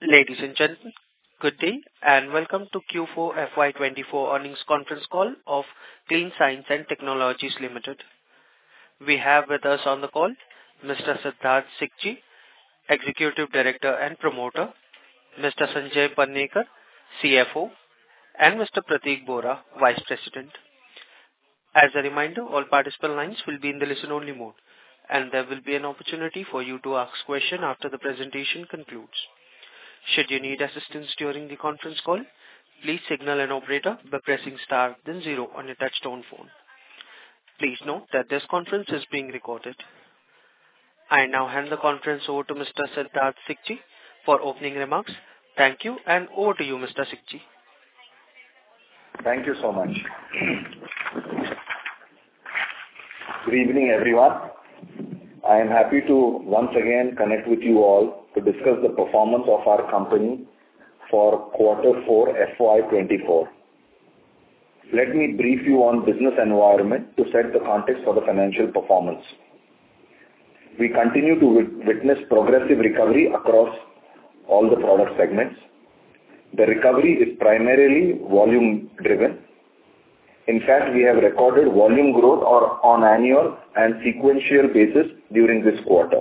Ladies and gentlemen, good day and welcome to Q4 FY24 earnings conference call of Clean Science and Technologies Limited. We have with us on the call Mr. Siddharth Sikchi, Executive Director and Promoter, Mr. Sanjay Pannekar, CFO, and Mr. Prateek Bora, Vice President. As a reminder, all participant lines will be in the listen-only mode, and there will be an opportunity for you to ask questions after the presentation concludes. Should you need assistance during the conference call, please signal an operator by pressing star then 0 on your touchtone phone. Please note that this conference is being recorded. I now hand the conference over to Mr. Siddharth Sikchi for opening remarks. Thank you, and over to you, Mr. Sikchi. Thank you so much. Good evening, everyone. I am happy to once again connect with you all to discuss the performance of our company for Q4 FY24. Let me brief you on business environment to set the context for the financial performance. We continue to witness progressive recovery across all the product segments. The recovery is primarily volume driven. In fact, we have recorded volume growth on annual and sequential basis during this quarter.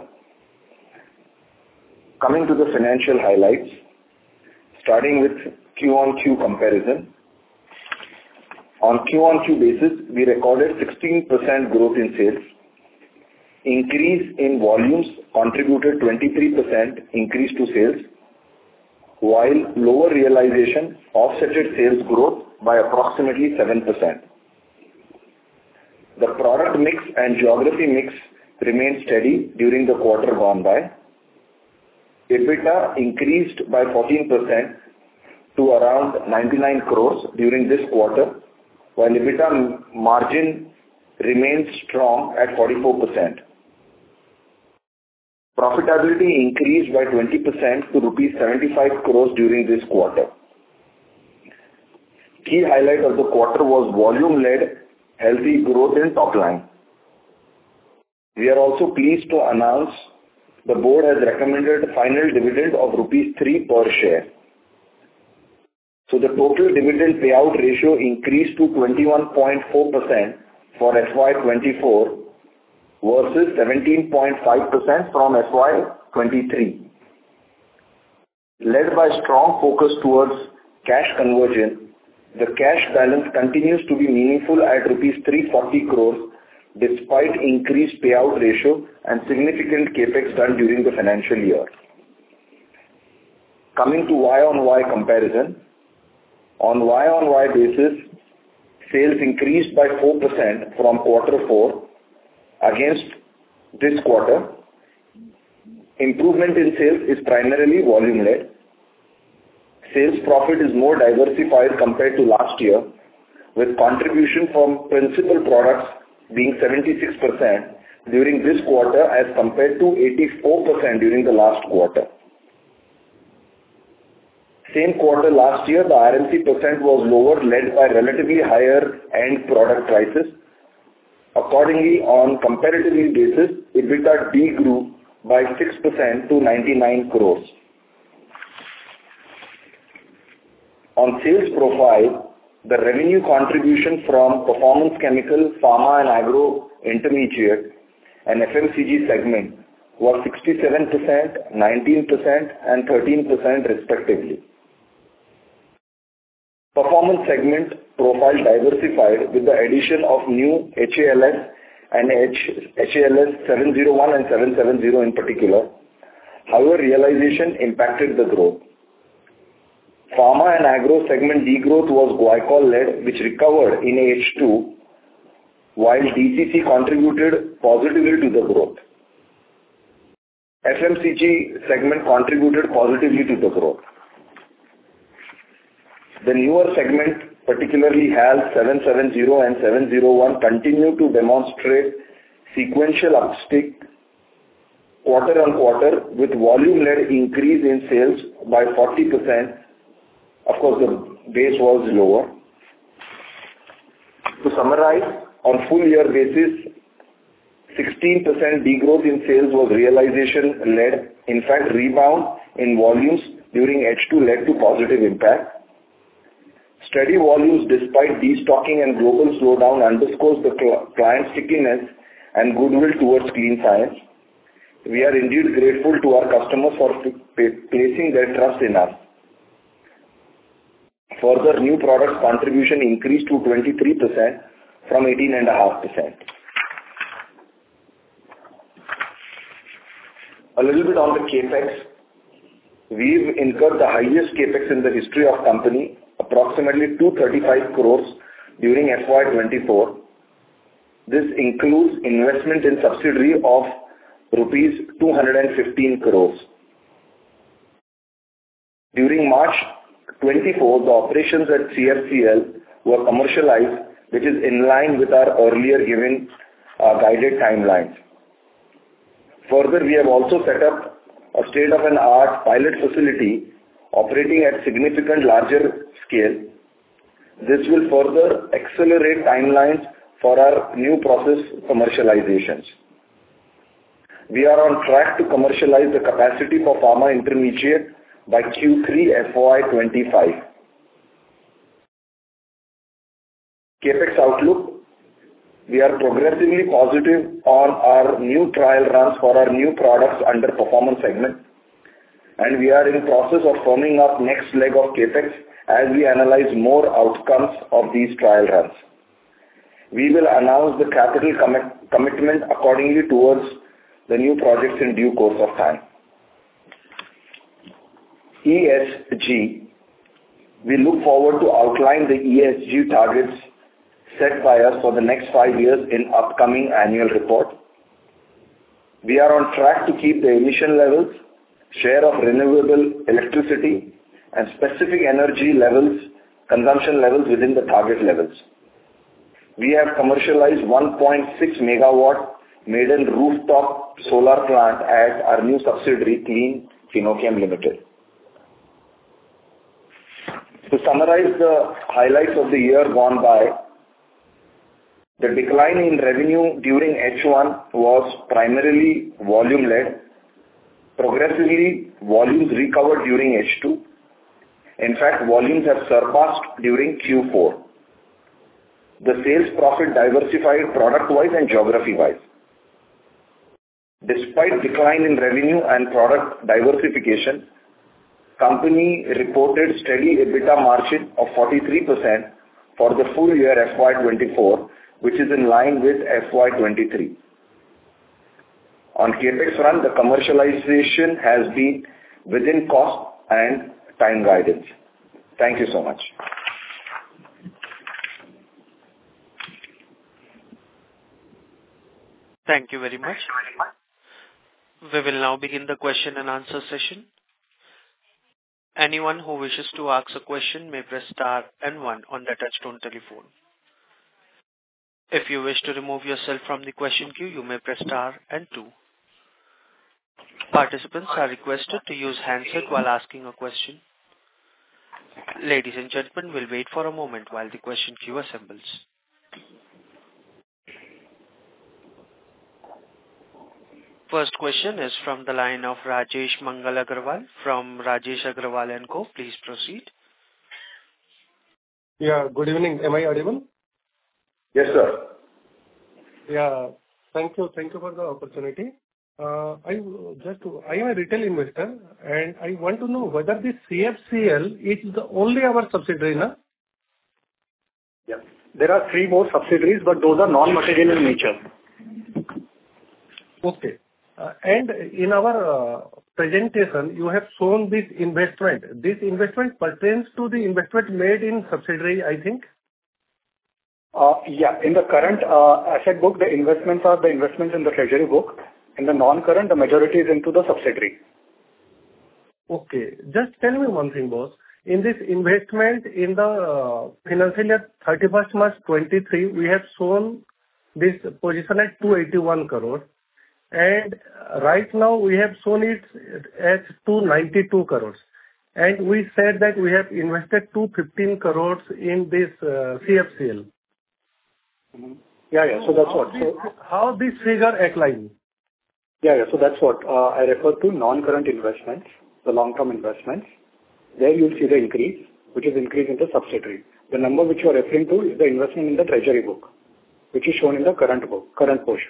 Coming to the financial highlights, starting with Q-on-Q comparison. On Q-on-Q basis, we recorded 16% growth in sales. Increase in volumes contributed 23% increase to sales, while lower realization offset sales growth by approximately 7%. The product mix and geography mix remained steady during the quarter gone by. EBITDA increased by 14% to around 99 crores during this quarter, while EBITDA margin remains strong at 44%. Profitability increased by 20% to rupees 75 crores during this quarter. Key highlight of the quarter was volume-led healthy growth in top line. We are also pleased to announce the board has recommended final dividend of rupees 3 per share. So the total dividend payout ratio increased to 21.4% for FY24 versus 17.5% from FY23. Led by strong focus towards cash conversion, the cash balance continues to be meaningful at rupees 340 crores despite increased payout ratio and significant capex done during the financial year. Coming to Y-on-Y comparison, on Y-on-Y basis, sales increased by 4% from Q4 against this quarter. Improvement in sales is primarily volume-led. Sales profit is more diversified compared to last year, with contribution from principal products being 76% during this quarter as compared to 84% during the last quarter. Same quarter last year, the RMC percent was lower, led by relatively higher end product prices. Accordingly, on comparatively basis, EBITDA de-grew by 6% to 99 crores. On sales profile, the revenue contribution from performance chemical, pharma and agro intermediate and FMCG segment was 67%, 19% and 13% respectively. Performance segment profile diversified with the addition of new HALS and HALS 701 and 770 in particular. However, realization impacted the growth. Pharma and agro segment degrowth was glycol-led, which recovered in H2, while DCC contributed positively to the growth. FMCG segment contributed positively to the growth. The newer segment, particularly HALS 770 and 701, continue to demonstrate sequential upstick quarter on quarter with volume-led increase in sales by 40%. Of course, the base was lower. To summarize, on full year basis, 16% degrowth in sales was realization-led. In fact, rebound in volumes during H2 led to positive impact. Steady volumes despite destocking and global slowdown underscores the client stickiness and goodwill towards Clean Science. We are indeed grateful to our customers for placing their trust in us. Further, new products contribution increased to 23% from 18.5%. A little bit on the CapEx. We've incurred the highest CapEx in the history of company, approximately 235 crores during FY24. This includes investment in subsidiary of rupees 215 crores. During March 24, the operations at CFCL were commercialized, which is in line with our earlier given guided timelines. Further, we have also set up a state-of-the-art pilot facility operating at significant larger scale. This will further accelerate timelines for our new process commercializations. We are on track to commercialize the capacity for pharma intermediate by Q3 FY25. CapEx outlook. We are progressively positive on our new trial runs for our new products under performance segment, and we are in process of firming up next leg of CapEx as we analyze more outcomes of these trial runs. We will announce the capital commitment accordingly towards the new projects in due course of time. ESG. We look forward to outline the ESG targets set by us for the next 5 years in upcoming annual report. We are on track to keep the emission levels, share of renewable electricity, and specific energy levels, consumption levels within the target levels. We have commercialized 1.6 megawatt maiden rooftop solar plant at our new subsidiary, Clean Fino-Chem Limited. To summarize the highlights of the year gone by, the decline in revenue during H1 was primarily volume-led. Progressively, volumes recovered during H2. In fact, volumes have surpassed during Q4. The sales profit diversified product-wise and geography-wise. Despite decline in revenue and product diversification, company reported steady EBITDA margin of 43% for the full year FY24, which is in line with FY23. On CapEx front, the commercialization has been within cost and time guidance. Thank you so much. Thank you very much. We will now begin the question and answer session. Anyone who wishes to ask a question may press star and 1 on the touchtone telephone. If you wish to remove yourself from the question queue, you may press star and 2. Participants are requested to use handset while asking a question. Ladies and gentlemen, we'll wait for a moment while the question queue assembles. First question is from the line of Rajesh Mangal Agarwal from Rajesh Agarwal & Co. Please proceed. Yeah, good evening. Am I audible? Yes, sir. Yeah, thank you. Thank you for the opportunity. I am a retail investor and I want to know whether this CFCL is the only our subsidiary, na? Yeah. There are 3 more subsidiaries, but those are non-material in nature. Okay. And in our presentation, you have shown this investment. This investment pertains to the investment made in subsidiary, I think? Yeah. In the current asset book, the investments are the investments in the treasury book. In the non-current, the majority is into the subsidiary. Okay. Just tell me one thing, boss. In this investment in the financial year 31st March 23, we have shown this position at 281 crore. And right now we have shown it at 292 crores. And we said that we have invested 215 crores in this CFCL. Mm-hmm. Yeah. So that's what. How this figure align? Yeah. So that's what I refer to non-current investments, the long-term investments. there you'll see the increase, which is increase in the subsidiary. The number which you are referring to is the investment in the treasury book, which is shown in the current portion.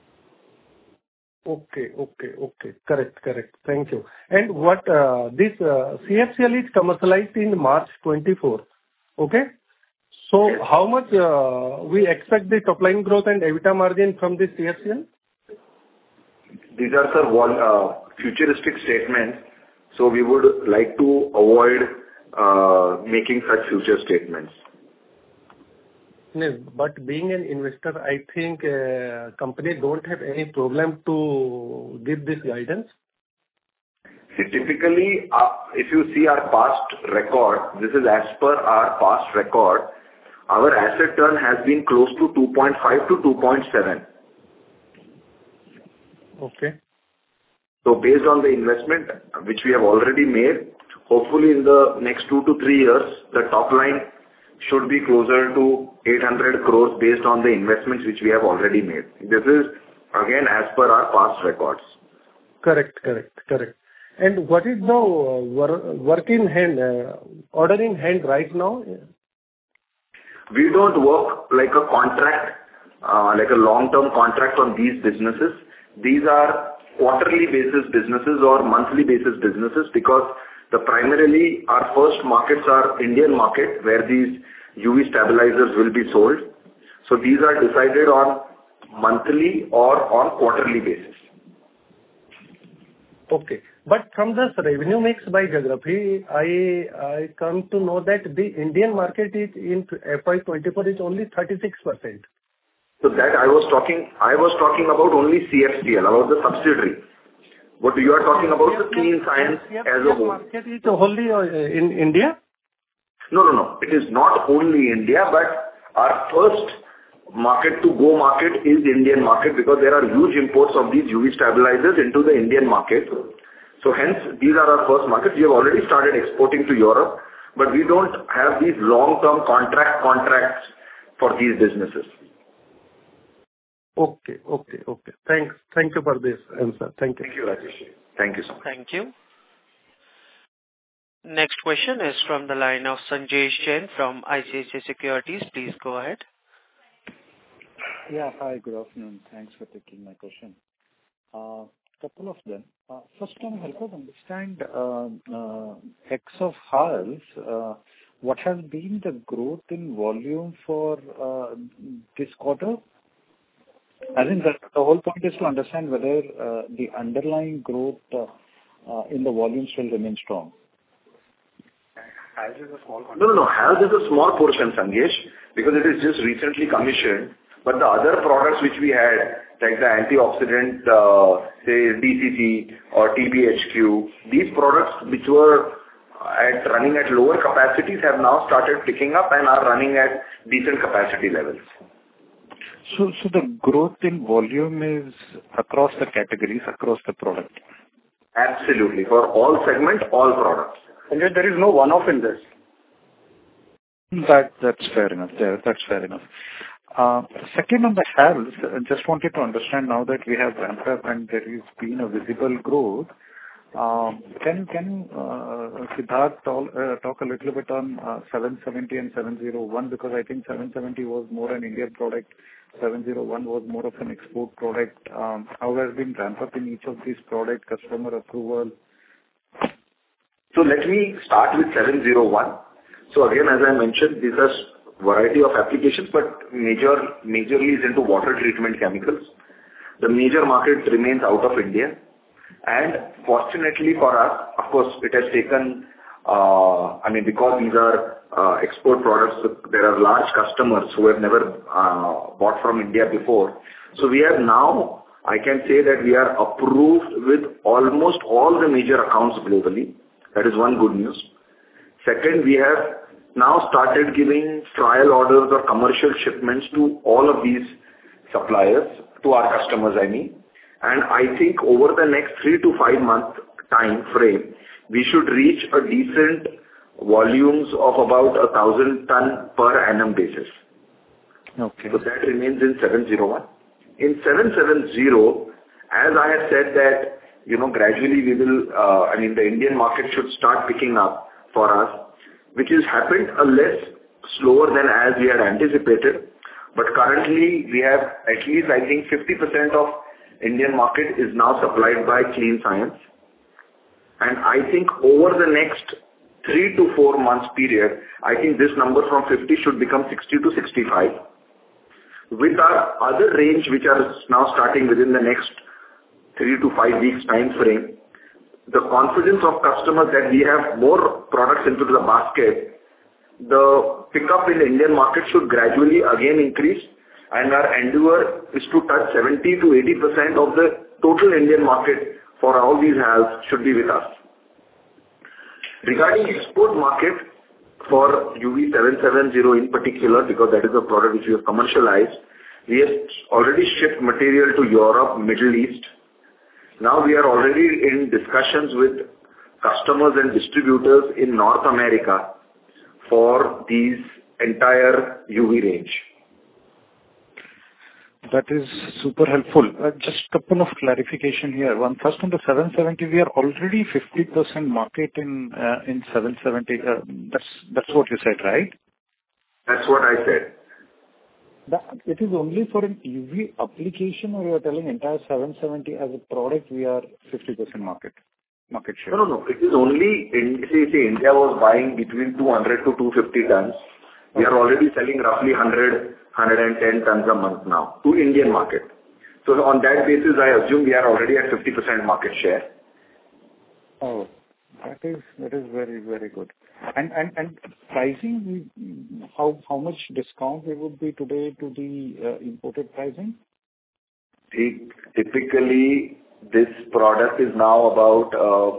Okay. Correct. Thank you. And what this CFCL is commercialized in March 24. Okay. So Yes. how much we expect the top line growth and EBITDA margin from this CFCL? These are, sir, futuristic statements, so we would like to avoid making such future statements. No, but being an investor, I think company don't have any problem to give this guidance. See, typically, if you see our past record, this is as per our past record, our asset turn has been close to 2.5 to 2.7. Okay. So based on the investment which we have already made, hopefully in the next 2 to 3 years, the top line should be closer to 800 crores based on the investments which we have already made. This is again as per our past records. Correct. And what is the work in hand, order in hand right now? We don't work like a contract, like a long-term contract on these businesses. These are quarterly basis businesses or monthly basis businesses because primarily our first markets are Indian market where these UV stabilizers will be sold. So these are decided on monthly or on quarterly basis. Okay. But from this revenue mix by geography, I come to know that the Indian market is in FY24 is only 36%. So that I was talking about only CFCL, about the subsidiary. What you are talking about the Clean Science as a whole. Market is wholly in India? No. It is not only India, but our first market to go market is Indian market because there are huge imports of these UV stabilizers into the Indian market. So hence, these are our first markets. We have already started exporting to Europe, but we don't have these long-term contracts for these businesses. Okay. Thank you for this answer. Thank you. Thank you, Rajesh. Thank you so much. Thank you. Next question is from the line of Sanjesh Jain from ICICI Securities. Please go ahead. Yeah. Hi, good afternoon. Thanks for taking my question. Couple of them. First, can you help us understand, X of HALS, what has been the growth in volume for this quarter? I think that the whole point is to understand whether the underlying growth in the volume still remains strong. HALS is a small quantity. No. HALS is a small portion, Sanjesh, because it is just recently commissioned. But the other products which we had, like the antioxidant, say DCC or TBHQ, these products which were running at lower capacities have now started picking up and are running at decent capacity levels. So the growth in volume is across the categories, across the product? Absolutely. For all segments, all products. And yet there is no one-off in this. That's fair enough. That's fair enough. Second, on the HALS, I just wanted to understand now that we have ramped up and there has been a visible growth. Can Siddharth talk a little bit on 770 and 701, because I think 770 was more an Indian product, 701 was more of an export product. How has been ramped up in each of these product, customer approval? So let me start with 701. So again, as I mentioned, these are variety of applications, but majorly is into water treatment chemicals. The major market remains out of India. And fortunately for us, of course, it has taken, because these are export products, there are large customers who have never bought from India before. So we have now, I can say that we are approved with almost all the major accounts globally. That is one good news. Second, we have now started giving trial orders or commercial shipments to all of these suppliers, to our customers, I mean. And I think over the next 3 to 5 month time frame, we should reach a decent volumes of about 1,000 ton per annum basis. Okay. So that remains in 701. In 770, as I have said that, gradually we will, the Indian market should start picking up. for us, which has happened a less slower than as we had anticipated. But currently, we have at least, I think, 50% of Indian market is now supplied by Clean Science. And I think over the next 3 to 4 months period, I think this number from 50 should become 60 to 65. With our other range, which are now starting within the next 3 to 5 weeks time frame, the confidence of customers that we have more products into the basket, the pickup in the Indian market should gradually again increase, and our endeavor is to touch 70 to 80% of the total Indian market for all these HALS should be with us. Regarding export market for UV770 in particular, because that is a product which we have commercialized, we have already shipped material to Europe, Middle East. Now we are already in discussions with customers and distributors in North America for these entire UV range. That is super helpful. Just a couple of clarification here. One, first on the 770, we are already 50% market in 770. That's what you said, right? That's what I said. It is only for an UV application, or you are telling entire 770 as a product we are 50% market share? No. It is only in, see, India was buying between 200 to 250 tons. We are already selling roughly 100, 110 tons a month now to Indian market. So on that basis, I assume we are already at 50% market share. Oh, that is very, very good. And pricing, how much discount it would be today to the imported pricing? See, typically this product is now about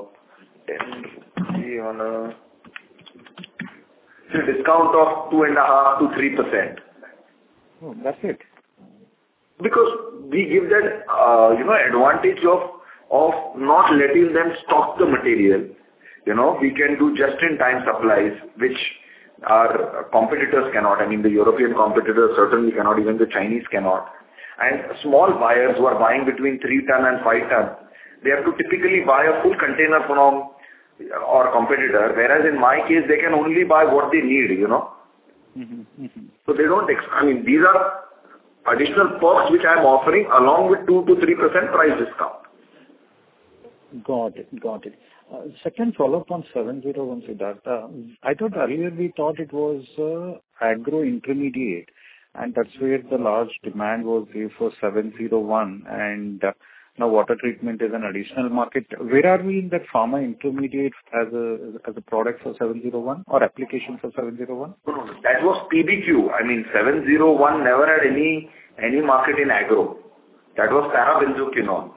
discount of 2.5% to 3%. Oh, that's it. Because we give that advantage of not letting them stock the material. We can do just-in-time supplies, which our competitors cannot. I mean, the European competitors certainly cannot, even the Chinese cannot. And small buyers who are buying between 3 ton and 5 ton, they have to typically buy a full container from our competitor, whereas in my case, they can only buy what they need, So they don't, these are additional perks which I am offering along with 2 to 3% price discount. Got it. Second follow-up on 701, Siddharth. I thought earlier we thought it was agro intermediate, and that's where the large demand was there for 701, and now water treatment is an additional market. Where are we in that pharma intermediate as a product for 701 or application for 701? No, that was PBQ. 701 never had any market in agro. That was parabenzoquinone.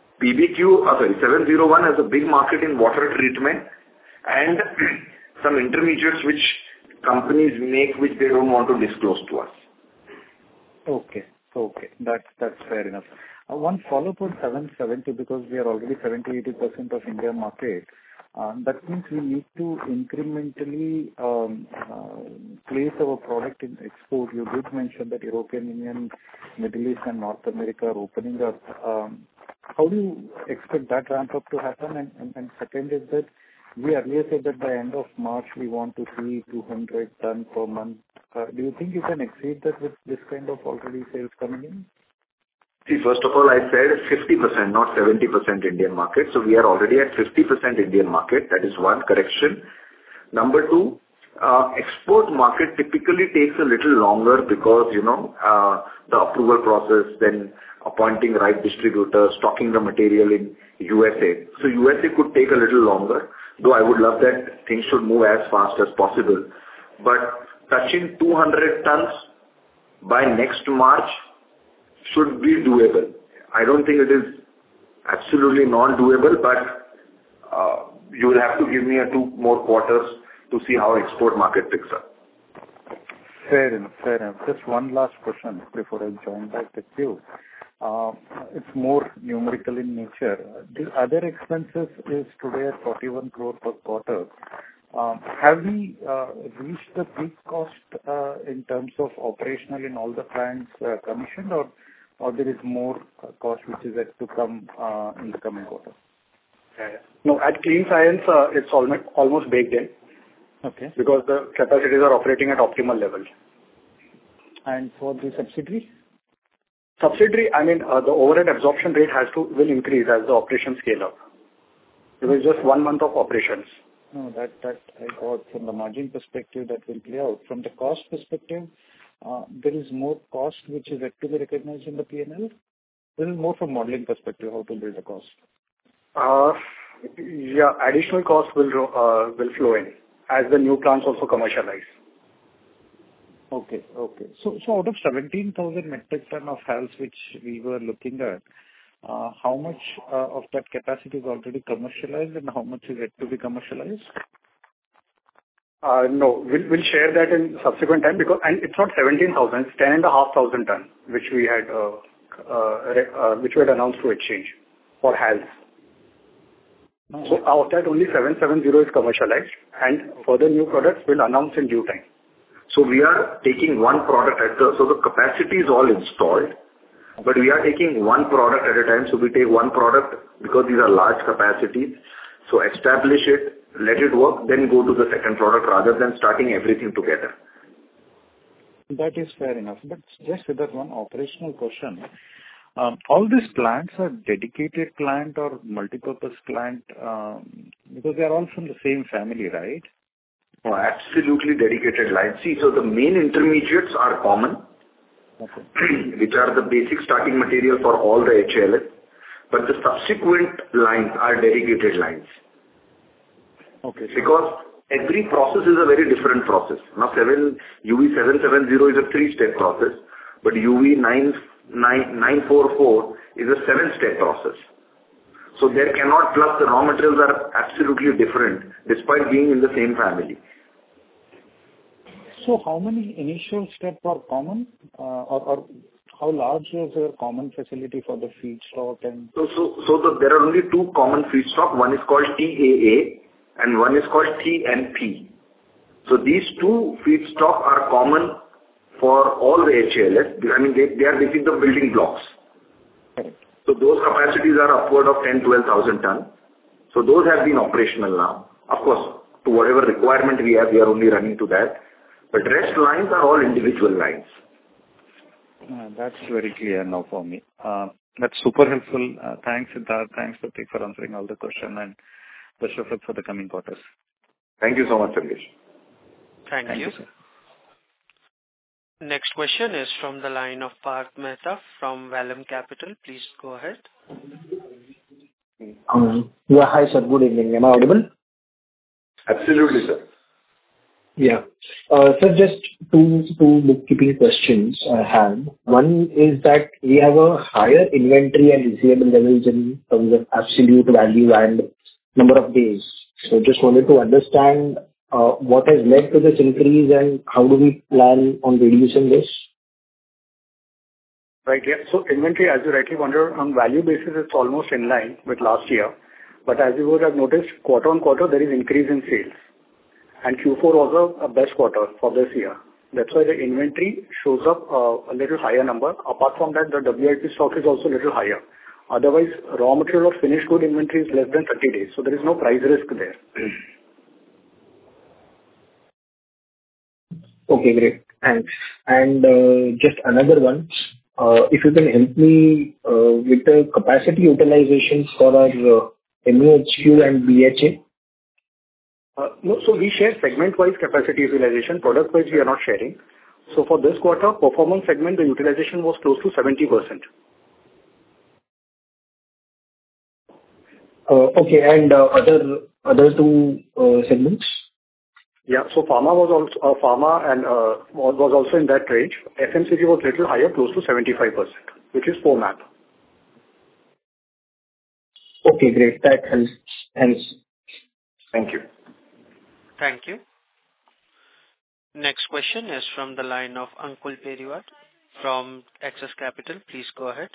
701 has a big market in water treatment and some intermediates which companies make which they don't want to disclose to us. Okay. That's fair enough. One follow-up on 770, because we are already 70-80% of India market. That means we need to incrementally place our product in export. You did mention that European Union, Middle East and North America are opening up. How do you expect that ramp up to happen? And second is that we earlier said that by end of March we want to see 200 ton per month. Do you think you can exceed that with this kind of already sales coming in? See, first of all, I said 50%, not 70% Indian market. So we are already at 50% Indian market. That is one correction. Number two, export market typically takes a little longer because, the approval process, then appointing right distributors, stocking the material in USA. So USA could take a little longer, though I would love that things should move as fast as possible. But touching 200 tons by next March should be doable. I don't think it is absolutely non-doable, but you will have to give me 2 more quarters to see how export market picks up. Fair enough. Just one last question before I join back with you. It's more numerical in nature. The other expenses is today at 41 crore per quarter. Have we reached the peak cost in terms of operational in all the plants commissioned, or there is more cost which is yet to come in the coming quarter? No, at Clean Science, it's almost baked in. Okay. Because the capacities are operating at optimal level. And for the subsidiary? Subsidiary, the overhead absorption rate will increase as the operations scale up. It was just 1 month of operations. No, that I got from the margin perspective that will play out. From the cost perspective, there is more cost which is yet to be recognized in the P&L. This is more from modeling perspective, how to build the cost. Additional costs will flow in as the new plants also commercialize. Okay. So out of 17,000 metric ton of HALS which we were looking at, how much of that capacity is already commercialized and how much is yet to be commercialized? No, we'll share that in subsequent time and it's not 17,000, it's 10,500 ton, which we had announced to exchange for HALS. So out of that only 770 is commercialized and further new products we'll announce in due time. So we are taking one product so the capacity is all installed, but we are taking one product at a time. So we take one product because these are large capacities. So establish it, let it work, then go to the second product rather than starting everything together. That is fair enough. But just with that one operational question, all these plants are dedicated plant or multipurpose plant because they are all from the same family, right? Oh, absolutely dedicated lines. See, so the main intermediates are common, which are the basic starting material for all the HLS, but the subsequent lines are dedicated lines. Okay. Because every process is a very different process. Now, UV770 is a 3-step process, but UV944 is a 7-step process. So there cannot, plus the raw materials are absolutely different despite being in the same family. So how many initial steps are common or how large is a common facility for the feedstock? And there are only 2 common feedstock. One is called TAA and one is called TNP. So these 2 feedstock are common for all the HLS. They are basically the building blocks. Correct. So those capacities are upward of 10,000-12,000 tons. So those have been operational now. Of course, to whatever requirement we have, we are only running to that. But rest lines are all individual lines. That's very clear now for me. That's super helpful. Thanks, Siddharth. Thanks, Pratik, for answering all the questions and best of luck for the coming quarters. Thank you so much, Sandesh. Thank you. Sir. Next question is from the line of Parth Mehta from Vallum Capital. Please go ahead. Hi, sir. Good evening. Am I audible? Absolutely, sir. Yeah. Sir, just two bookkeeping questions I have. One is that we have a higher inventory and receivable levels in terms of absolute value and number of days. So just wanted to understand what has led to this increase and how do we plan on reducing this? Right. Yeah. So inventory, as you rightly wonder, on value basis, it's almost in line with last year. But as you would have noticed, quarter-on-quarter, there is increase in sales. And Q4 was a best quarter for this year. That's why the inventory shows up a little higher number. Apart from that, the WIP stock is also a little higher. Otherwise, raw material or finished good inventory is less than 30 days. So there is no price risk there. Okay, great. Thanks. And just another one. If you can help me with the capacity utilizations for our MEHQ and BHA. No, so we share segment-wise capacity utilization. Product-wise, we are not sharing. So for this quarter, performance segment, the utilization was close to 70%. Okay, and other 2 segments? Yeah, so pharma was also in that range. FMCG was little higher, close to 75%, which is FOMAP. Okay, great. That helps. Thanks. Thank you. Thank you. Next question is from the line of Ankul Periwal from Axis Capital. Please go ahead.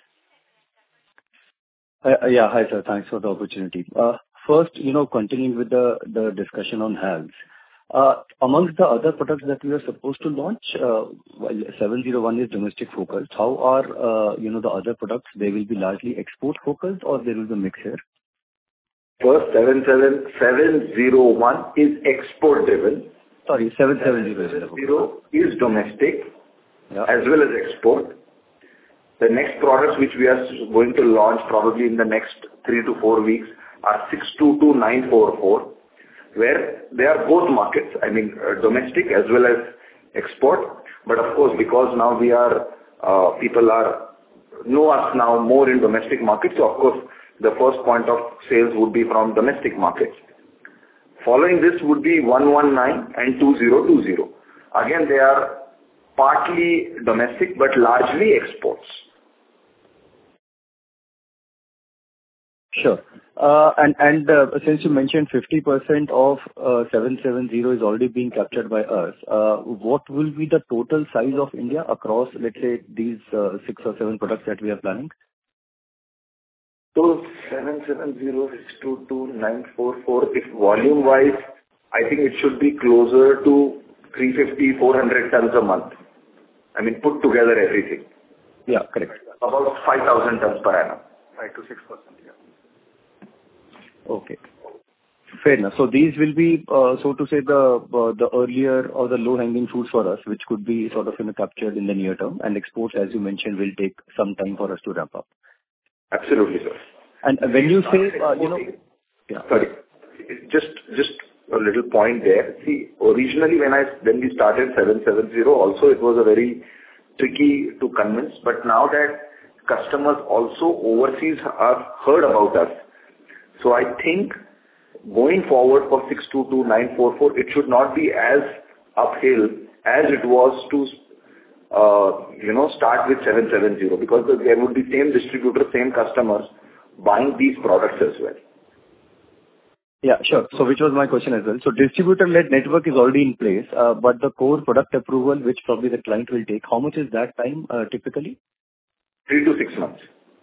Yeah, hi sir. Thanks for the opportunity. First, continuing with the discussion on HALS. Amongst the other products that we are supposed to launch, while 701 is domestic focused, how are the other products? They will be largely export focused or there will be a mix here? First, 701 is export driven. Sorry, 770 is in the book. 770 is domestic Yeah. as well as export. The next products which we are going to launch probably in the next 3 to 4 weeks are 622944, where they are both markets, I mean, domestic as well as export. But of course, because now we are, people know us now more in domestic markets, so of course, the first point of sales would be from domestic markets. Following this would be 119 and 2020. Again, they are partly domestic, but largely exports. Sure. Since you mentioned 50% of 770 is already being captured by us, what will be the total size of India across, let's say, these 6 or 7 products that we are planning? So 770-622-944, if volume-wise, I think it should be closer to 350-400 tons a month. I mean, put together everything. Yeah, correct. About 5,000 tons per annum. 5 to 6%, yeah. Okay. Fair enough. So these will be, so to say, the earlier or the low-hanging fruits for us, which could be sort of, captured in the near term, and exports, as you mentioned, will take some time for us to ramp up. Absolutely, sir. And when you say, yeah. Sorry. Just a little point there. See, originally when we started 770, also it was a very tricky to convince, but now that customers also overseas have heard about us, so I think going forward for 622-944, it should not be as uphill as it was to start with 770, because there would be same distributor, same customers buying these products as well. Yeah, sure. So which was my question as well. So distributor-led network is already in place, but the core product approval, which probably the client will take, how much is that time typically? 3 to 6 months.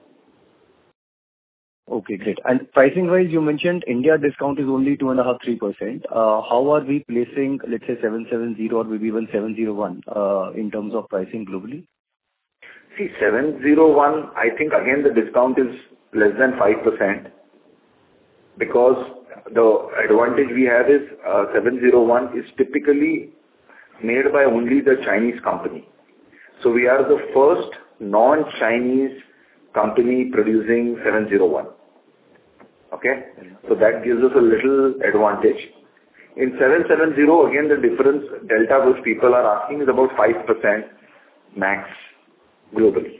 Okay, great. And pricing-wise, you mentioned India discount is only 2.5%-3%. How are we placing, let's say, 770 or maybe even 701 in terms of pricing globally? See, 701, I think again the discount is less than 5%, because the advantage we have is 701 is typically made by only the Chinese company. So we are the first non-Chinese company producing 701. Okay? So that gives us a little advantage. In 770, again, the difference, delta which people are asking is about 5% max globally.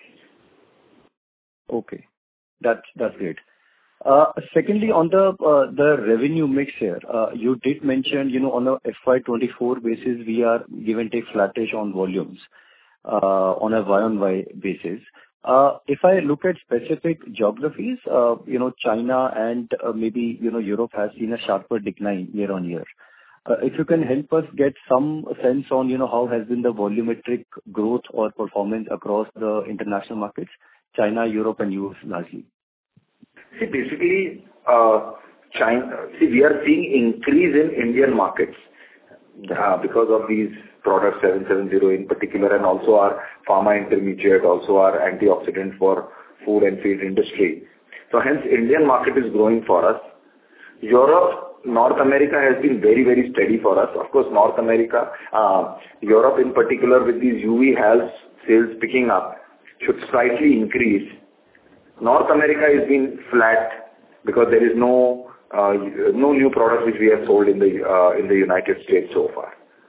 Okay. That's great. Secondly, on the revenue mix here, you did mention, on a FY24 basis, we are give and take flattish on volumes, on a Y-on-Y basis. If I look at specific geographies, China and maybe, Europe has seen a sharper decline year on year. If you can help us get some sense on, how has been the volumetric growth or performance across the international markets, China, Europe, and US largely. See, basically, we are seeing increase in Indian markets because of these products, 770 in particular, and also our pharma intermediate, also our antioxidant for food and feed industry. So hence, Indian market is growing for us. Europe, North America has been very, very steady for us. Of course, North America, Europe in particular, with these UV HALS sales picking up, should slightly increase. North America has been flat because there is no new product which we have sold in the United States so far.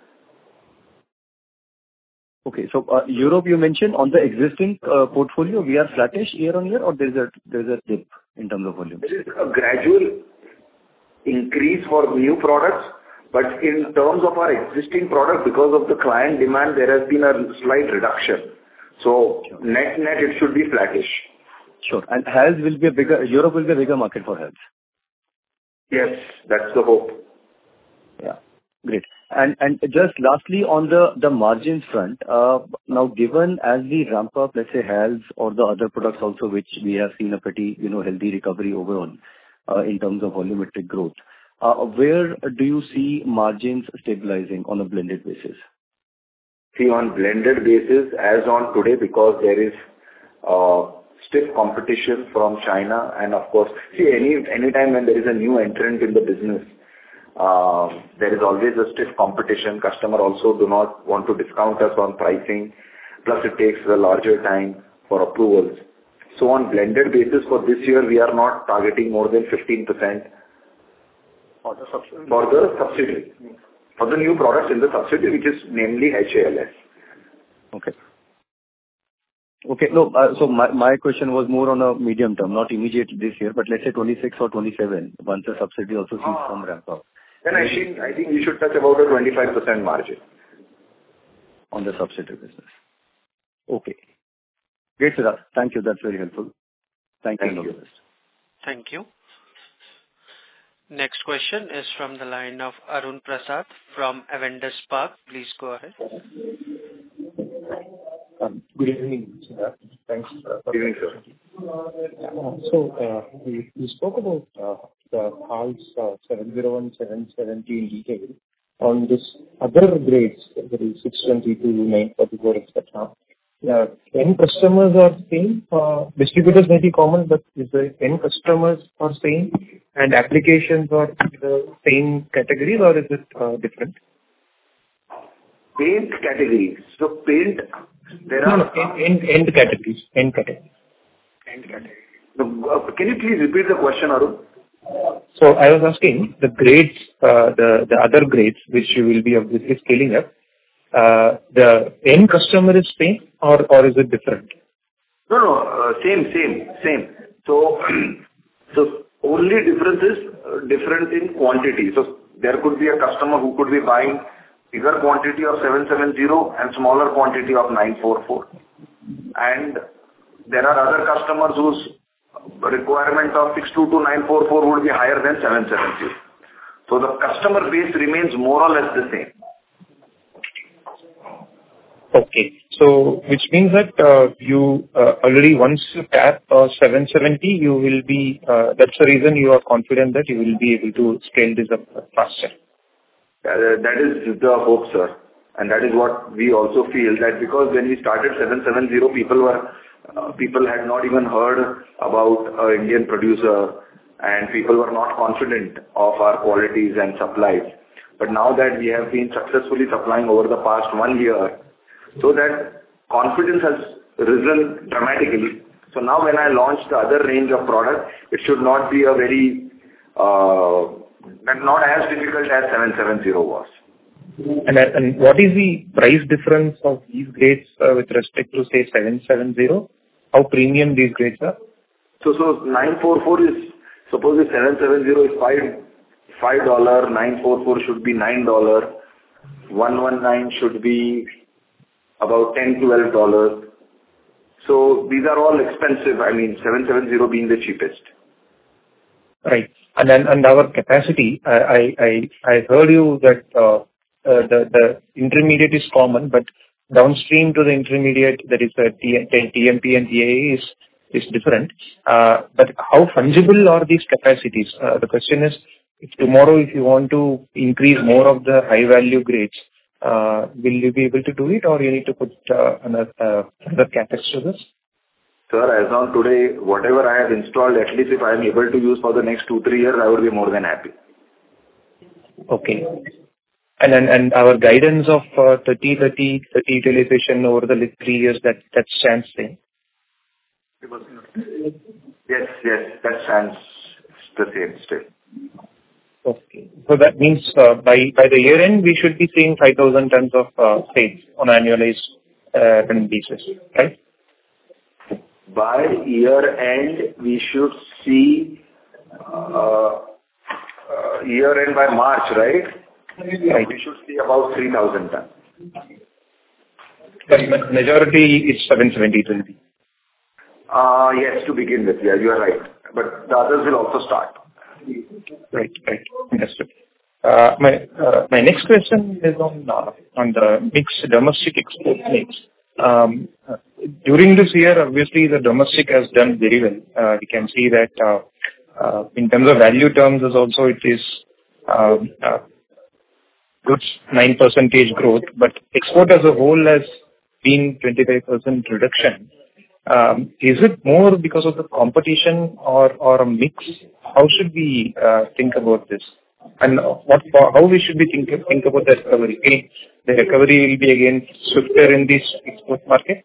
Okay, so Europe, you mentioned on the existing portfolio, we are flattish year on year, or there's a dip in terms of volume? There is a gradual increase for new products, but in terms of our existing product, because of the client demand, there has been a slight reduction. So net, it should be flattish. Sure. And HALS will be Europe will be a bigger market for HALS. Yes, that's the hope. Yeah, great. And just lastly, on the margins front, now given as we ramp up, let's say HALS or the other products also, which we have seen a pretty, healthy recovery overall, in terms of volumetric growth, where do you see margins stabilizing on a blended basis? See, on blended basis, as on today, because there is stiff competition from China, and of course, see, any time when there is a new entrant in the business, There is always a stiff competition. Customer also do not want to discount us on pricing, plus it takes a larger time for approvals. So on blended basis for this year, we are not targeting more than 15% For the subsidiary. for the subsidiary. For the new products in the subsidiary, which is namely HALS. Okay. Okay. No, so my question was more on a medium term, not immediate this year, but let's say 26 or 27, once the subsidiary also sees some ramp up. Then I think we should touch about a 25% margin On the subsidiary business. Okay. Great, Siddharth. Thank you. That's very helpful. Thank you. Thank you. Thank you. Next question is from the line of Arun Prasad from Avendus Spark. Please go ahead. Good evening, sir. Thanks for Good evening, sir. So, we spoke about the HALS 701, 770 in detail. On this other grades, that is 622, 944, etc. End customers are same, distributors may be common, but is the end customers are same and applications are the same categories, or is it different? Paint categories. So paint, there are... No, end categories. End categories. Can you please repeat the question, Arun? So I was asking the grades, the other grades which you will be obviously scaling up, the end customer is same or is it different? No, same. So only difference is different in quantity. So there could be a customer who could be buying bigger quantity of 770 and smaller quantity of 944. And there are other customers whose requirement of 622 944 would be higher than 770. So the customer base remains more or less the same. Okay. So which means that you already once you tap 770, you will be, that's the reason you are confident that you will be able to scale this up faster. That is the hope, sir. And that is what we also feel, that because when we started 770, people had not even heard about an Indian producer, and people were not confident of our qualities and supplies. But now that we have been successfully supplying over the past 1 year, so that confidence has risen dramatically. So now when I launch the other range of products, it should not be a very, not as difficult as 770 was. And what is the price difference of these grades with respect to say 770? How premium these grades are? So 944 is, suppose the 770 is $5, 944 should be $9, 119 should be about $10, $12. So these are all expensive. I mean, 770 being the cheapest. Right. And our capacity, I heard you that the intermediate is common, but downstream to the intermediate, that is TMP and TAA is different. But how fungible are these capacities? The question is, if tomorrow if you want to increase more of the high value grades, will you be able to do it, or you need to put another capex to this? Sir, as on today, whatever I have installed, at least if I am able to use for the next 2-3 years, I would be more than happy. Okay. And our guidance of 30 utilization over the 3 years, that stands same? Yes, that stands the same still. Okay. So that means by the year end, we should be seeing 5,000 tons of sales on annualized ton basis, right? By year end, we should see year end by March, right? Right. We should see about 3,000 tons. But majority is 770 will be. Yes, to begin with. Yeah, you are right. But the others will also start. Right. Understood. My next question is on the mix, domestic export mix. During this year, obviously, the domestic has done very well. We can see that in terms of value terms, it is good 9% growth, but export as a whole has been 25% reduction. Is it more because of the competition or a mix? How should we think about this? And how we should be think about the recovery? Meaning the recovery will be again swifter in this export market?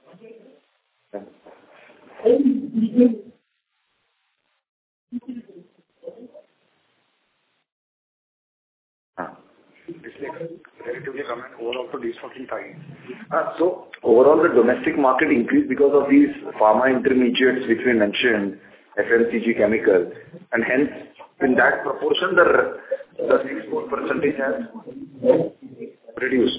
Relatively comment overall for destocking time. So overall, the domestic market increased because of these pharma intermediates, which we mentioned, FMCG chemicals, and hence, in that proportion, the export percentage has reduced.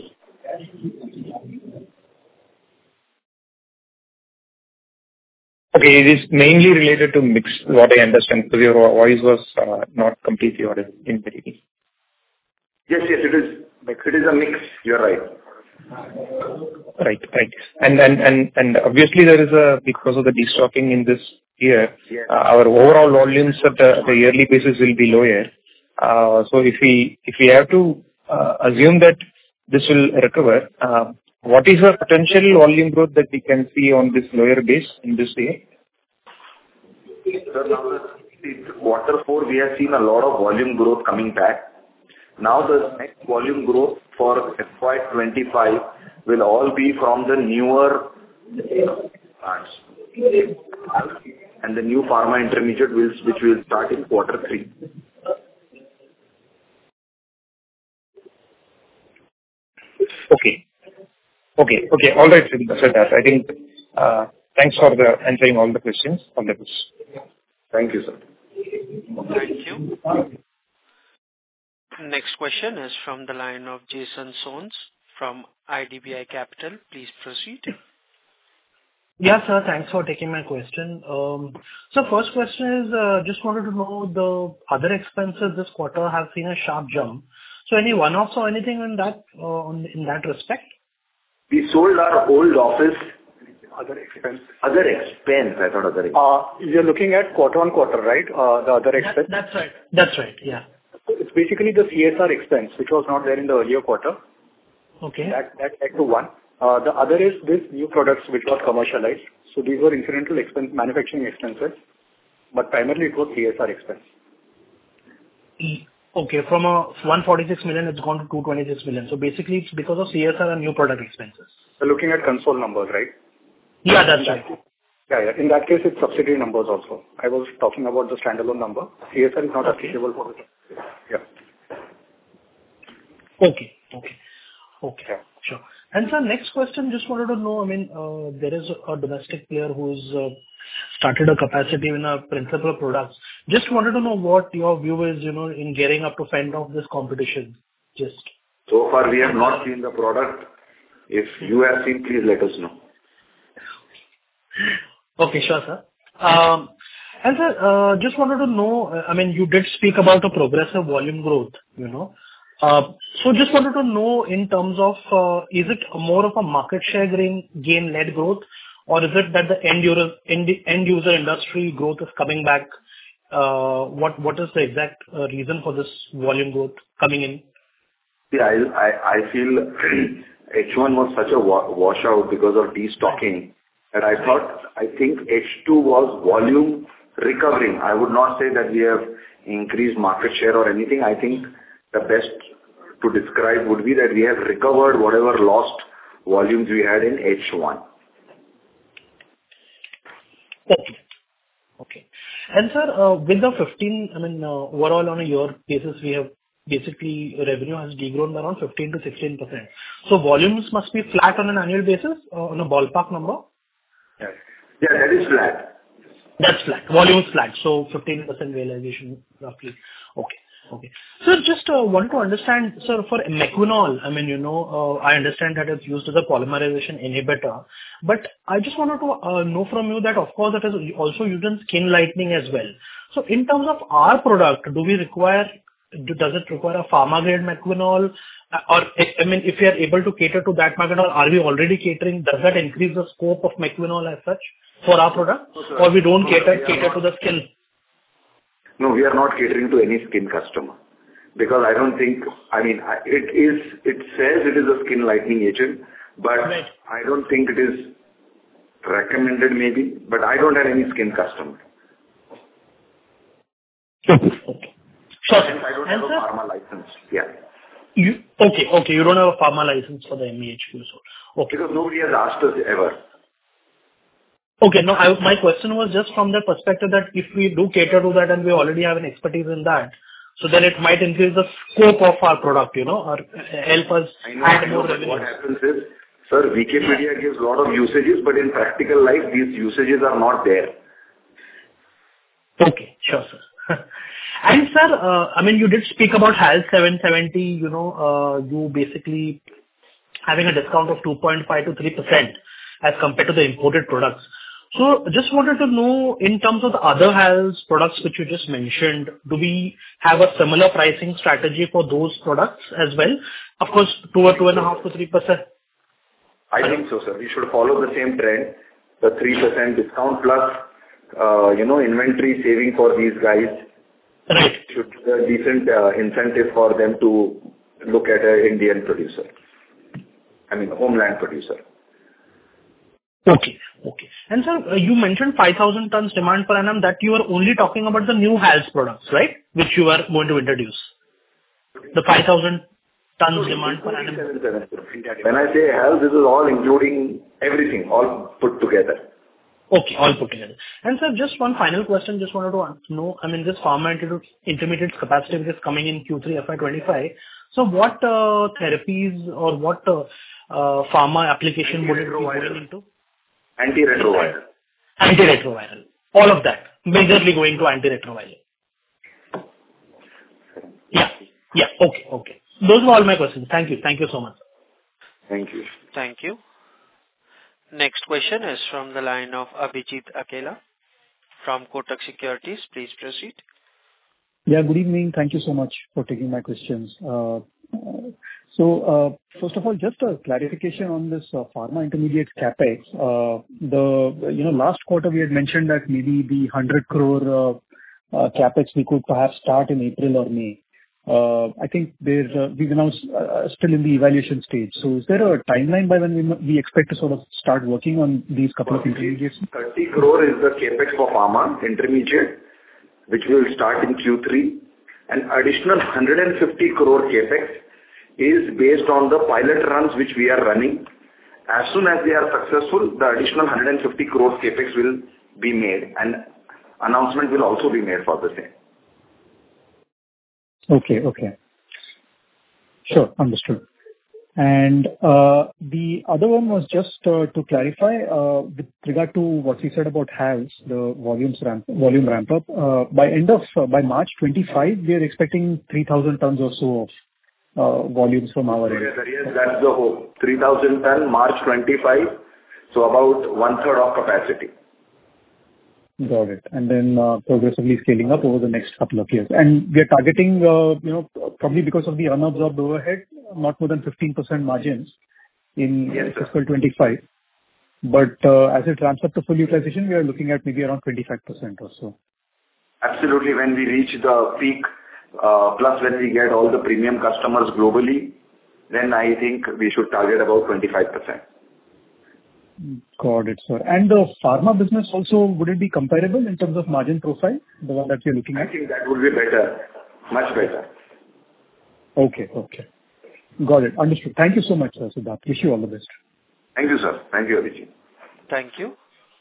Okay, it is mainly related to mix, what I understand, because your voice was not completely audible in the beginning. Yes, it is. It is a mix. You're right. Right. And obviously there is because of the destocking in this year, Yes. Our overall volumes at the yearly basis will be lower. So if we have to assume that this will recover, what is the potential volume growth that we can see on this lower base in this year? So now, quarter 4, we have seen a lot of volume growth coming back. Now the next volume growth for FY25 will all be from the newer plants. And the new pharma intermediate which will start in quarter 3. Okay. All right, Siddharth. I think, thanks for answering all the questions. All the best. Thank you, sir. Thank you. Next question is from the line of Jason Soans from IDBI Capital. Please proceed. Yeah, sir. Thanks for taking my question. So first question is, just wanted to know the other expenses this quarter have seen a sharp jump. So any one-offs or anything in that respect? We sold our old office. Other expense. Other expense. I thought other expense. You're looking at quarter-on-quarter, right? The other expense. That's right. Yeah. It's basically the CSR expense, which was not there in the earlier quarter. Okay. That led to one. The other is this new products which got commercialized. So these were incidental expense, manufacturing expenses, but primarily it was CSR expense. Okay. From 146 million, it's gone to 226 million. So basically, it's because of CSR and new product expenses. So looking at console numbers, right? Yeah, that's right. Yeah. In that case, it's subsidiary numbers also. I was talking about the standalone number. CSR is not applicable for it. Yeah. Okay. Yeah. Sure. And sir, next question, just wanted to know, there is a domestic player who's started a capacity in our principal products. Just wanted to know what your view is, in gearing up to fend off this competition. So far, we have not seen the product. If you have seen, please let us know. Okay, sure, sir. And sir, just wanted to know, you did speak about a progressive volume growth, So just wanted to know in terms of, is it more of a market share gain-led growth, or is it that the end user industry growth is coming back? What is the exact reason for this volume growth coming in? Yeah, I feel H1 was such a washout because of destocking that I think H2 was volume recovering. I would not say that we have increased market share or anything. I think the best to describe would be that we have recovered whatever lost volumes we had in H1. Okay. And sir, with the 15, overall on a year basis, we have basically revenue has degrown around 15 to 16%. So volumes must be flat on an annual basis, on a ballpark number? Yes. Yeah, that is flat. That's flat. Volume is flat. So 15% realization roughly. Okay. So just want to understand, sir, for Mequinol, I understand that it's used as a polymerization inhibitor, but I just wanted to know from you that, of course, that is also used in skin lightening as well. So in terms of our product, does it require a pharma grade Mequinol? Or, if we are able to cater to that Mequinol, are we already catering? Does that increase the scope of Mequinol as such for our product? Or we don't cater to the skin? No, we are not catering to any skin customer because I don't think, it says it is a skin lightening agent, but right. I don't think it is recommended maybe, but I don't have any skin customer. Okay. Sure. Hence, I don't have a pharma license. Yeah. Okay. You don't have a pharma license for the MEHQ. So, okay. Because nobody has asked us ever. Okay. No, my question was just from the perspective that if we do cater to that and we already have an expertise in that, so then it might increase the scope of our product, or help us add more revenue. What happens is, sir, Wikipedia gives a lot of usages, but in practical life, these usages are not there. Okay. Sure, sir. And sir, you did speak about HALS 770, you basically having a discount of 2.5 to 3% as compared to the imported products. So just wanted to know, in terms of the other HALS products which you just mentioned, do we have a similar pricing strategy for those products as well? Of course, 2.5 to 3%. I think so, sir. We should follow the same trend, the 3% discount plus, inventory saving for these guys. Right. Should be a decent incentive for them to look at an Indian producer. Homeland producer. Okay. And sir, you mentioned 5,000 tons demand per annum, that you are only talking about the new HALS products, right? Which you are going to introduce. The 5,000 tons demand per annum. When I say HALS, this is all including everything, all put together. Okay, all put together. And sir, just one final question, just wanted to know, this pharma intermediates capacity which is coming in Q3 FY25. So what therapies or what pharma application would it be going into? Antiretroviral. Antiretroviral. All of that. Majorly going to antiretroviral. Yeah. Okay. Those were all my questions. Thank you so much. Thank you. Thank you. Next question is from the line of Abhijit Akella from Kotak Securities. Please proceed. Yeah, good evening. Thank you so much for taking my questions. So, first of all, just a clarification on this pharma intermediate capex. Last quarter we had mentioned that maybe the 100 crore capex we could perhaps start in April or May. I think we've announced still in the evaluation stage. So, is there a timeline by when we expect to sort of start working on these couple of intermediates? 30 crore is the capex for pharma intermediate, which will start in Q3, and additional 150 crore capex is based on the pilot runs which we are running. As soon as they are successful, the additional 150 crore capex will be made, and announcement will also be made for the same. Okay. Sure, understood. And the other one was just to clarify with regard to what you said about HALS, the volume ramp up. By March 25, we are expecting 3,000 tons or so of volumes from our end. Yes, that's the hope. 3,000 ton March 25, so about 1/3 of capacity. Got it. And then progressively scaling up over the next couple of years. And we are targeting, probably because of the unabsorbed overhead, not more than 15% margins in fiscal 25. But as it ramps up to full utilization, we are looking at maybe around 25% or so. Absolutely. When we reach the peak, plus when we get all the premium customers globally, then I think we should target about 25%. Got it, sir. And the pharma business also, would it be comparable in terms of margin profile, the one that you're looking at? I think that would be better, much better. Okay. Got it. Understood. Thank you so much, sir, Siddharth. Wish you all the best. Thank you, sir. Thank you, Abhijit. Thank you.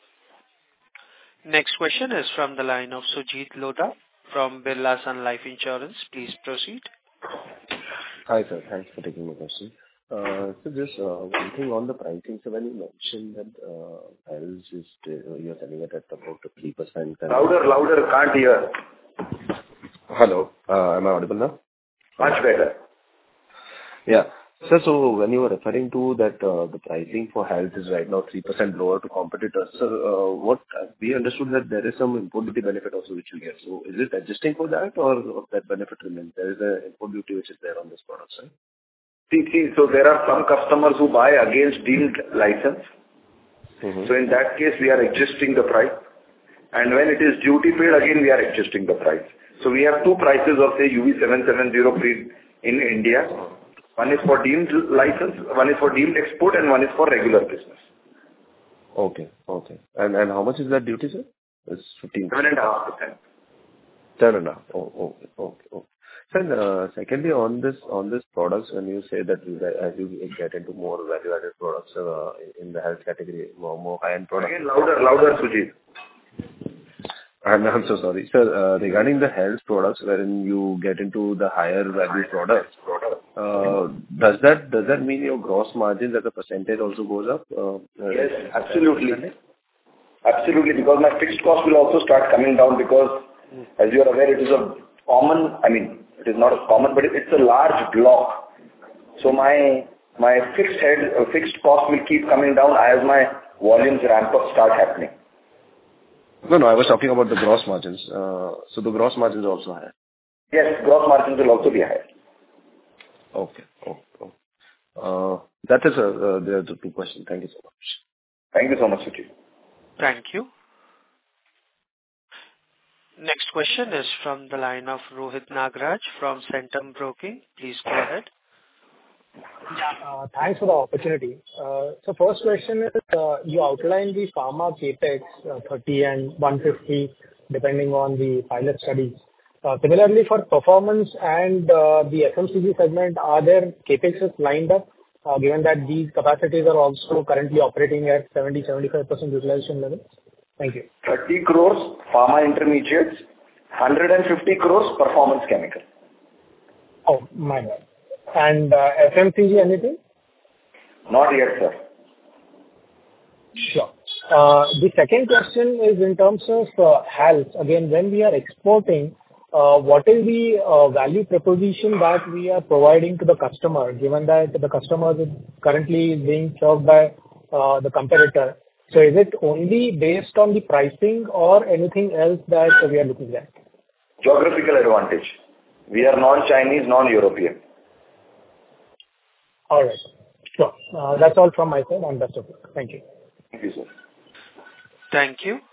Next question is from the line of Sujit Lodha from Birla Sun Life Insurance. Please proceed. Hi, sir. Thanks for taking my question. So just one thing on the pricing. So when you mentioned that HALS is you're selling it at about 3%. Louder, can't hear. Hello, am I audible now? Much better. Yeah. So when you were referring to that the pricing for HALS is right now 3% lower to competitors. So what we understood that there is some import duty benefit also which you get. So is it adjusting for that or that benefit remains? There is an import duty which is there on this product, right? See, so there are some customers who buy against deemed license. Mm-hmm. So in that case, we are adjusting the price. And when it is duty paid, again, we are adjusting the price. So we have two prices of, say, UV 770 in India. One is for deemed license, one is for deemed export, and one is for regular business. Okay. And how much is that duty, sir? It's 15%. 7.5%. 7.5%. Okay. Sir, secondly, on this products, when you say that as you get into more value-added products in the health category, more high-end products. Again, louder, Sujit. I'm so sorry. Sir, regarding the health products wherein you get into the higher value products, does that mean your gross margins as a percentage also goes up? Yes, absolutely. Absolutely, because my fixed cost will also start coming down because, as you are aware, it is a common, it is not a common, but it's a large block. So my fixed cost will keep coming down as my volumes ramp up start happening. No, I was talking about the gross margins. So the gross margins are also higher. Yes, gross margins will also be higher. Okay. That is the two questions. Thank you so much. Thank you so much, Sujit. Thank you. Next question is from the line of Rohit Nagraj from Centrum Broking. Please go ahead. Yeah, thanks for the opportunity. So first question is, you outlined the pharma capex 30 and 150 depending on the pilot studies. Similarly for performance and the FMCG segment, are there capexes lined up given that these capacities are also currently operating at 70-75% utilization levels? Thank you. 30 crores pharma intermediates, 150 crores performance chemical. Oh, my bad. And FMCG anything? Not yet, sir. Sure. The second question is in terms of health. Again, when we are exporting, what is the value proposition that we are providing to the customer, given that the customer is currently being served by the competitor? So is it only based on the pricing or anything else that we are looking at? Geographical advantage. We are non-Chinese, non-European. All right. Sure. That's all from my side and best of luck. Thank you. Thank you, sir. Thank you.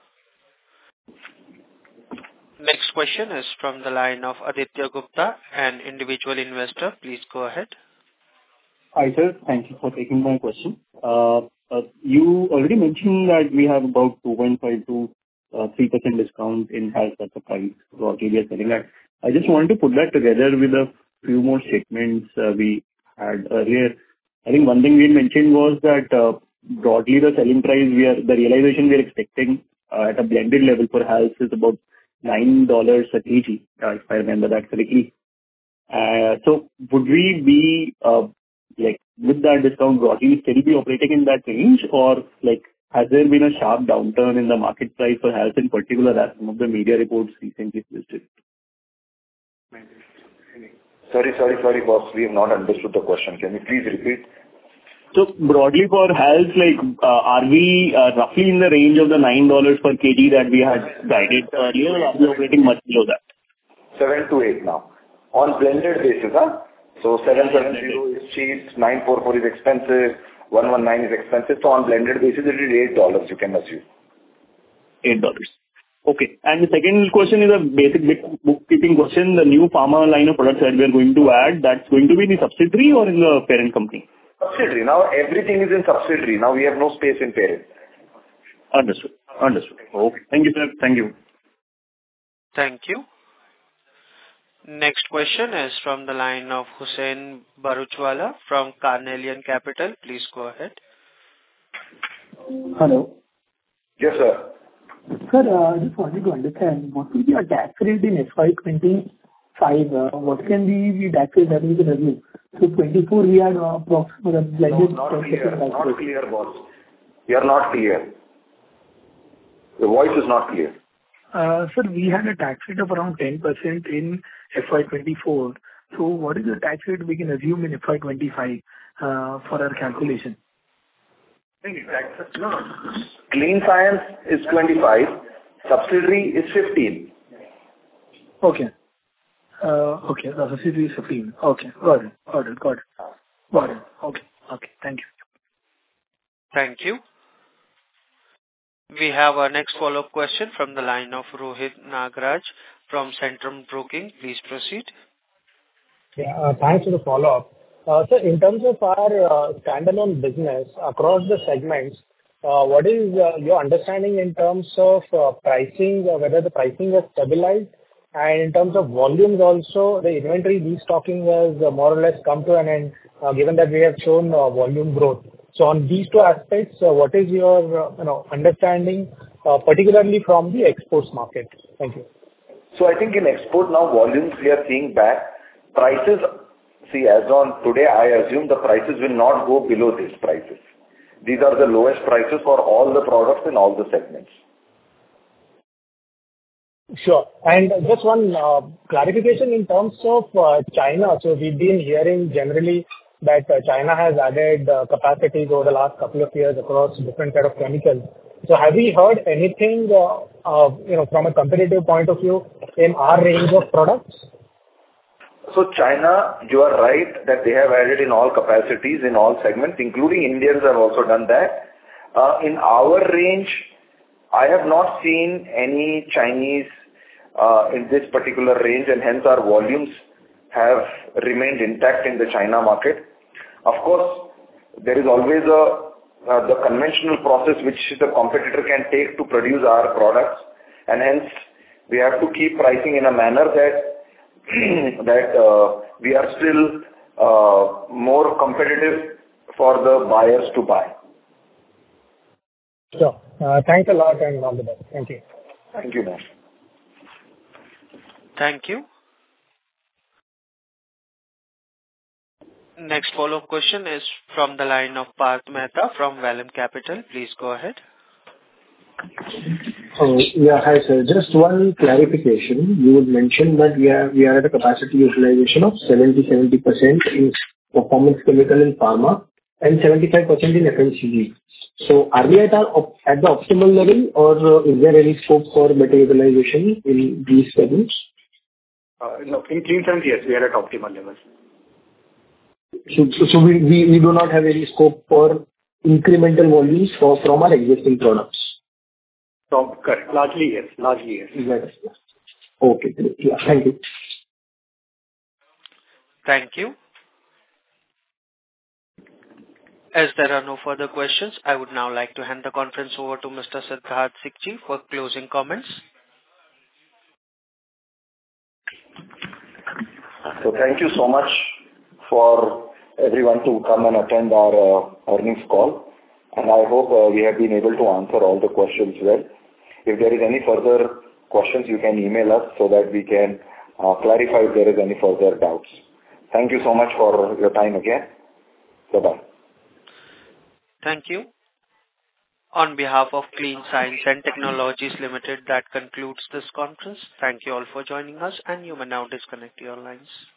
Next question is from the line of Aditya Gupta, an individual investor. Please go ahead. Hi, sir. Thank you for taking my question. You already mentioned that we have about 2.5 to 3% discount in health at the price broadly we are selling at. I just wanted to put that together with a few more statements we had earlier. I think one thing we mentioned was that broadly the selling price the realization we are expecting at a blended level for health is about $9 a kg, if I remember that correctly. So would we be with that discount broadly still be operating in that range, or has there been a sharp downturn in the market price for health in particular as some of the media reports recently suggested? Sorry, boss. We have not understood the question. Can you please repeat? So broadly for health, are we roughly in the range of the $9 per kg that we had guided earlier, or are we operating much below that? 7 to 8 now. On blended basis, So 770 is cheap, 944 is expensive, 119 is expensive. So on blended basis, it is $8, you can assume. $8. Okay. And the second question is a basic bookkeeping question. The new pharma line of products that we are going to add, that's going to be the subsidiary or in the parent company? Subsidiary. Now everything is in subsidiary. Now we have no space in parent. Understood. Okay. Thank you, sir. Thank you. Thank you. Next question is from the line of Hussain Bharuchwala from Carnelian Capital. Please go ahead. Hello. Yes, sir. Sir, I just wanted to understand what will be our tax rate in FY25? What can be the tax rate that we can assume? So 24 we had approximately blended. No, not clear, boss. You are not clear. The voice is not clear. Sir, we had a tax rate of around 10% in FY24. So what is the tax rate we can assume in FY25 for our calculation? No. Clean Science is 25. Subsidiary is 15. Okay. The subsidiary is 15. Okay. Got it. Okay. Thank you. Thank you. We have our next follow-up question from the line of Rohit Nagraj from Centrum Broking. Please proceed. Yeah, thanks for the follow-up. So in terms of our standalone business across the segments, what is your understanding in terms of pricing, whether the pricing has stabilized And in terms of volumes also, the inventory destocking has more or less come to an end, given that we have shown volume growth. So on these two aspects, what is your understanding, particularly from the exports market? Thank you. So I think in export now, volumes we are seeing back. Prices, see, as on today, I assume the prices will not go below these prices. These are the lowest prices for all the products in all the segments. Sure. And just one clarification in terms of China. So we've been hearing generally that China has added capacities over the last couple of years across different set of chemicals. So have we heard anything, from a competitive point of view in our range of products? So China, you are right that they have added in all capacities, in all segments, including Indians have also done that. In our range, I have not seen any Chinese in this particular range, and hence our volumes have remained intact in the China market. Of course, there is always the conventional process which the competitor can take to produce our products, and hence we have to keep pricing in a manner that we are still more competitive for the buyers to buy. Sure. Thanks a lot and all the best. Thank you. Thank you, ma'am. Thank you. Next follow-up question is from the line of Parth Mehta from Vallum Capital. Please go ahead. Yeah, hi sir. Just one clarification. You would mention that we are at a capacity utilization of 70% in performance chemical and pharma and 75% in FMCG. So are we at the optimal level, or is there any scope for better utilization in these segments? No, in clean science, yes, we are at optimal levels. So we do not have any scope for incremental volumes from our existing products? Correct. Largely, yes. Yes. Okay, great. Yeah, thank you. Thank you. As there are no further questions, I would now like to hand the conference over to Mr. Siddharth Sikchi for closing comments. So thank you so much for everyone to come and attend our earnings call, and I hope we have been able to answer all the questions well. If there is any further questions, you can email us so that we can clarify if there is any further doubts. Thank you so much for your time again. Bye-bye. Thank you. On behalf of Clean Science and Technologies Limited, that concludes this conference. Thank you all for joining us, and you may now disconnect your lines.